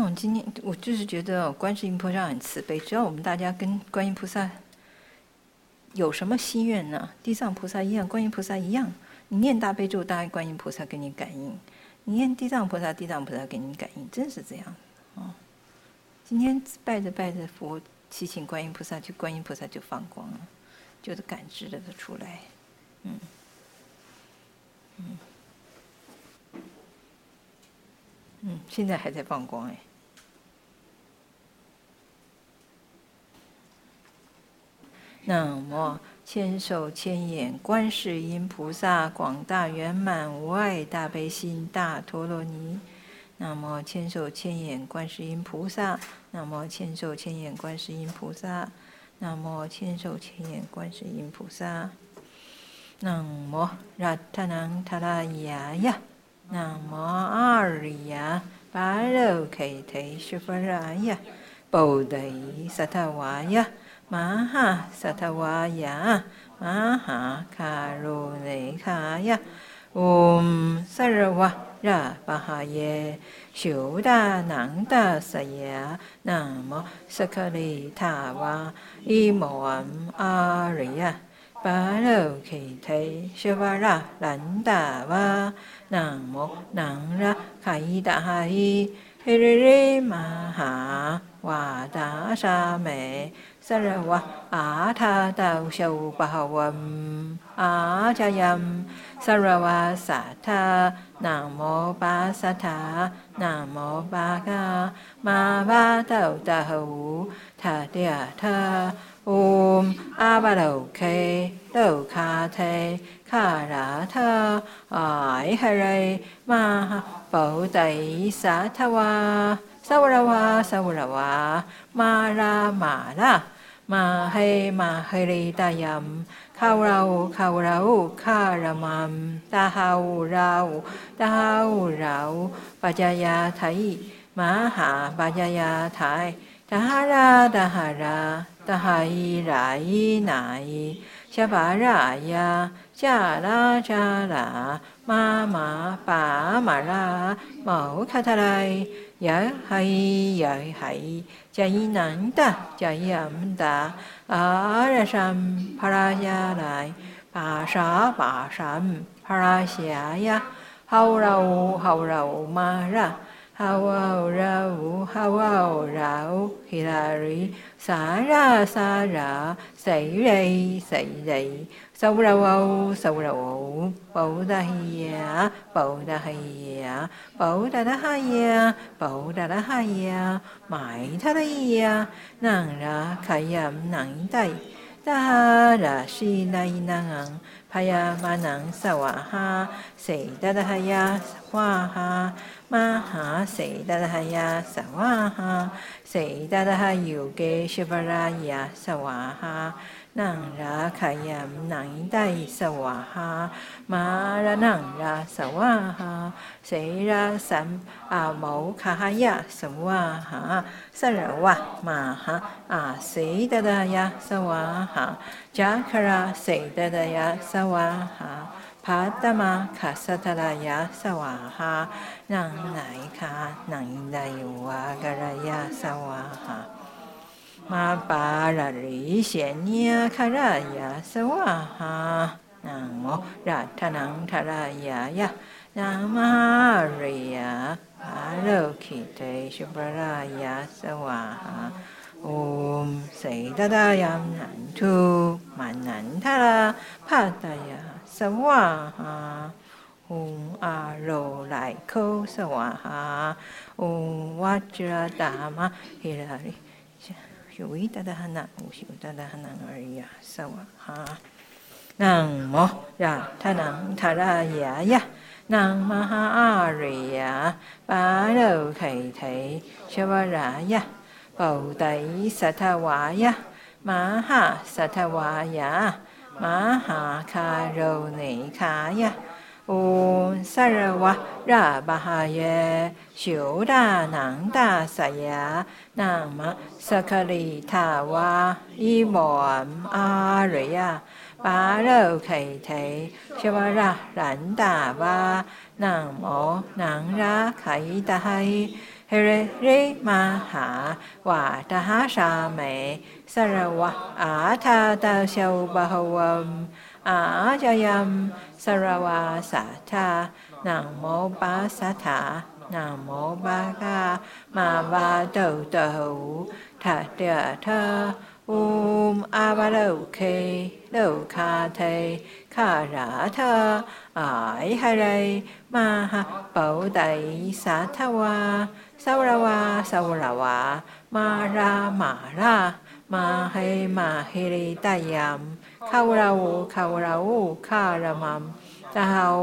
我今天我就是觉得观世音菩萨很慈悲，只要我们大家跟观音菩萨有什么心愿呢？地藏菩萨一样，观音菩萨一样。你念大悲咒，大观音菩萨给你感应；你念地藏菩萨，地藏菩萨给你感应，真是这样哦。今天拜着拜着佛，祈请观音菩萨，观音菩萨就放光了，就是感知的出来。现在还在放光哎。南无千手千眼观世音菩萨广大圆满无碍大悲心大陀罗尼。南无千手千眼观世音菩萨。南无千手千眼观世音菩萨。南无千手千眼观世音菩萨。南无รัตนังทรายายะ。南无阿ริย巴罗开提舍弗拉呀，菩提萨埵瓦呀，玛哈萨埵瓦呀，玛哈卡鲁内卡呀，Om 萨热瓦热巴哈耶，修达南达萨呀，南无萨卡利塔瓦伊摩安阿瑞呀。巴罗开提舍弗拉兰达瓦，南无南拉卡伊达哈伊，嘿瑞瑞玛哈瓦达沙美，萨热瓦阿他道修巴哈文阿迦യം，萨热瓦萨他，南无巴萨他，南无巴嘎玛巴道达胡他迪亚他。Om 阿巴罗开罗卡提卡拉他艾哈瑞玛哈菩提萨埵瓦萨瓦拉瓦萨瓦拉瓦玛拉玛拉玛嘿玛嘿利达യം卡乌拉乌卡乌拉乌卡拉曼达哈乌拉乌达哈乌拉乌巴迦亚台玛哈巴迦亚台达哈拉达哈拉达哈伊拉伊那伊夏巴拉呀迦拉迦拉玛玛巴玛拉摩卡塔莱呀哈伊呀哈伊迦伊南达迦伊安达阿拉山帕拉呀来巴沙巴山帕拉夏呀哈乌拉乌玛拉哈哇拉乌哈哇拉乌希拉瑞萨拉萨拉谁雷谁雷萨乌拉乌萨乌拉乌布达希呀布达希呀布达达哈呀布达达哈呀买他的呀南拉卡呀南带达哈拉西那伊那昂帕呀玛南萨瓦哈谁达达哈呀瓦哈玛哈谁达达哈呀萨瓦哈谁达达哈尤给舍弗拉呀萨瓦哈南拉卡呀南带萨瓦哈玛拉南拉萨瓦哈谁拉三阿摩卡哈呀萨瓦哈萨拉瓦玛哈阿谁达达呀萨瓦哈加卡拉谁达达呀萨瓦哈帕达玛卡萨塔拉呀萨瓦哈南来卡南来瓦嘎拉呀萨瓦哈玛巴拉里显呀卡拉呀萨瓦哈南无拉他南他拉呀呀南无阿瑞呀阿罗基提舍弗拉呀萨瓦哈Om 谁达达呀南图曼南他拉帕达呀萨瓦哈Om 阿罗来科萨瓦哈Om 瓦吉拉达玛希拉里修维达达哈南无修达达哈南尔呀萨瓦哈南无拉他南他拉呀呀南无阿瑞呀巴罗开提舍瓦拉呀菩提萨埵瓦呀玛哈萨埵瓦呀玛哈卡罗内卡呀Om 萨热瓦热巴哈耶修达南达萨呀南无萨卡利塔瓦伊摩安阿瑞呀巴罗开提舍弗拉兰达瓦南无南拉卡伊达哈伊เฮเรริมาหาวาตหาชาเมสรวะอาทาตาเชวบะหวัมอาจายัมสรวาสัทธานะโมปัสสะทานะโมบากามาวาโตโตทัตเตเธอาบาโลเคโลคาเทคาราเธอายหะเรมหาเปาไดสัทธวาสาวราวามารามาเฮมาเฮริตายัมคาวราคารมัมตะหาว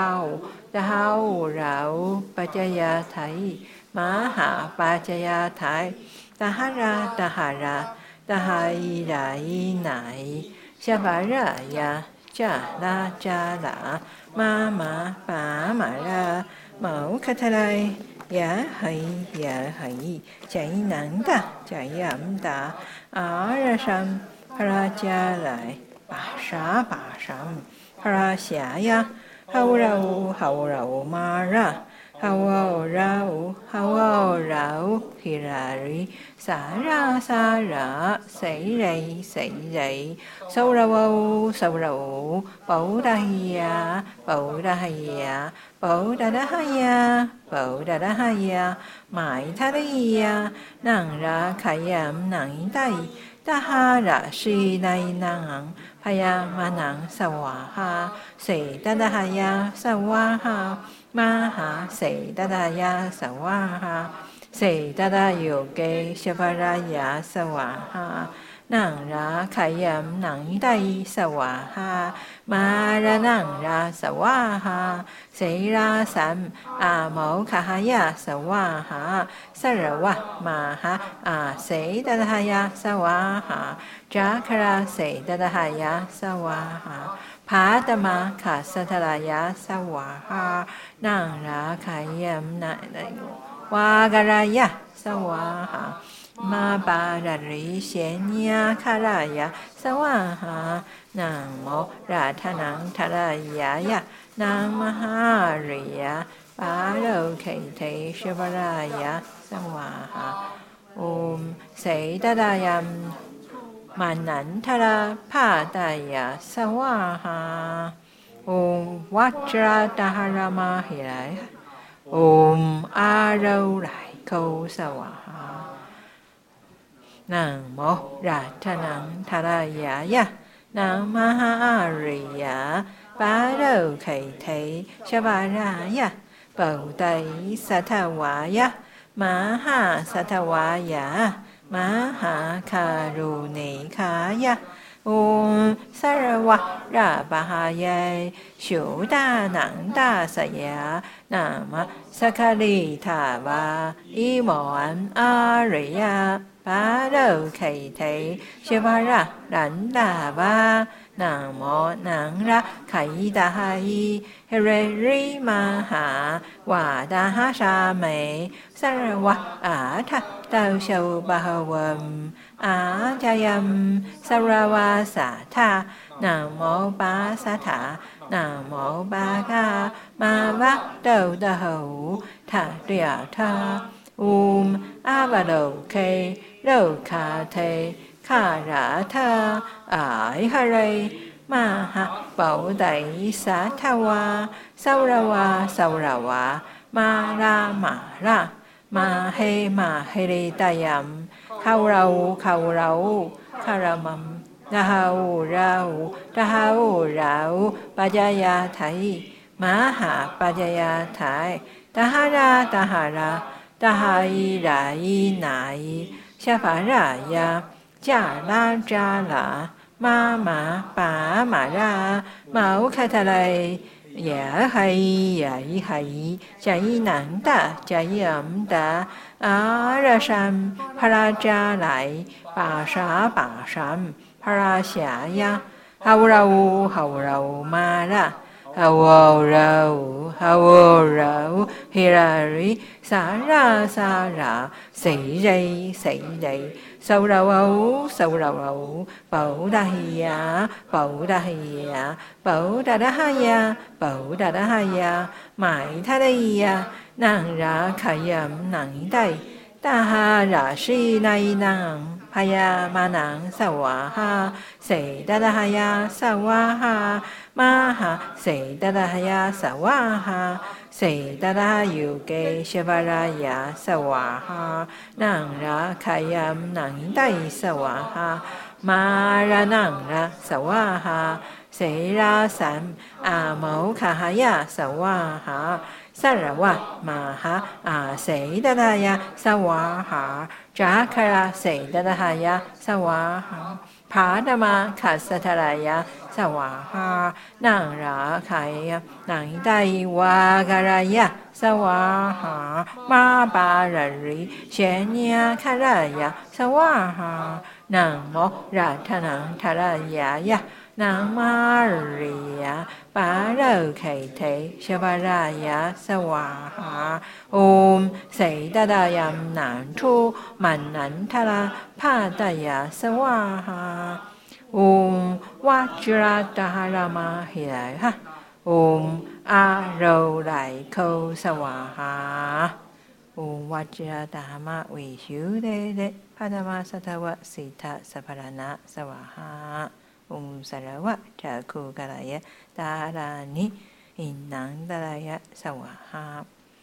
เราปัจจยาไทยมหาปัจจยาไทยตหราตหายไรไหนชะบารายาจาลามาปามาราเหมาคัทไลยาให้ใจหนังตาใจยำตาอาระชัมพระจาไลป่าชัมพระเสียฮาวเรามาราฮาวเราฮิราริสาระเสยสาวเราเปาดาฮิยาเปาดาฮิยาหมายทะเลยานังราขยามนังไตตาหาระชีในนังพยามานังสวาหาเสตตหายาสวาหามหาเสตตายาสวาหาเสตตาโยเกชภรายาสวาหานังราขยามนังไตสวาหามาระนังราสวาหาเสราสัมอาโมคหายาสวาหาสรวะมาหาเสตตายาสวาหาจักราเสตตายาสวาหาภาตมาขัสทรายาสวาหานังราขยามนะวากรายาสวาหามาบาราริเชญญาคารายาสวาหานังโมราธนังทรายายะนังมหาริยาปาโลเคเทชวรายาสวาหาเสตตายัมมานันทราภาตายาสวาหาวัจราตหรมาหิไรอาเราไหลโคสวาหานังโมราธนังทรายายะนังมหาริยาปาโลเคเทชวารายะเปาไตสัทธวายะมหาสัทธวายะมหาคารุเนคายะสรวะราบหายายโวดานังตาสยานามสคาริทาวาอิโมอันอาริยาปาโลเคเทชวาระรันดาวานะโมนังระไขตาหิเฮเรริมาหาวาดาหาชาเมสรวะอาทัตเตเชวบะหวัมอาจายัมสรวาสัทธานะโมปัสสะทานะโมบากามาวะโตโตทัตเตเธออาบาโลเคโลคาเทคาราเธอายหะเรมหาเปาไดสัทธวาสาวราวามารามาเฮริตายัมคาวเราคารมัมตหาวเราปัจจยาไทยมหาปัจจยาไทยตหราตหายไรไหนชะภารายาจาลามาปามาราเหมาคัทไลยาให้ใจหนังตาใจยำตาอาระชัมพระจาไลป่าชัมพระเสียฮาวเรามาราฮาวเราฮิราริสาระเสยสาวเราเปาดาฮิยาเปาดาหายาหมายทะเลยานังราขยัมนังได้ตาหาราชีนายนังพยามานังสวาหาเสดดหายาสวาหามาหาเสดดหายาสวาหาเสดดหายุเกชวรายาสวาหานังราขยัมนังได้สวาหามารานังราสวาหาเสราสัมอาโมคหายาสวาหาสรวะมาหาอาเสดดายาสวาหาจาคราเสดดหายาสวาหาภาดมาขัสทรายาสวาหานังราขายานังไดวากรายาสวาหามาปารริเชญญาคารายาสวาหานังโมราธนังทรายายานังมาริยาปาราไขเทชวรายาสวาหาโอมเสดดายามนันทุมันนันทราพาตายาสวาหาโอมวัจราตหารามาหิไลหะโอมอาโรไลโคสวาหาโอมวัจราตหามะวิชุเดเดพาดมาสัทวะสิทธะสัพพรณะสวาหาองค์สารวะจากคูกะลายะตารานิอินนังตรายะสวาหา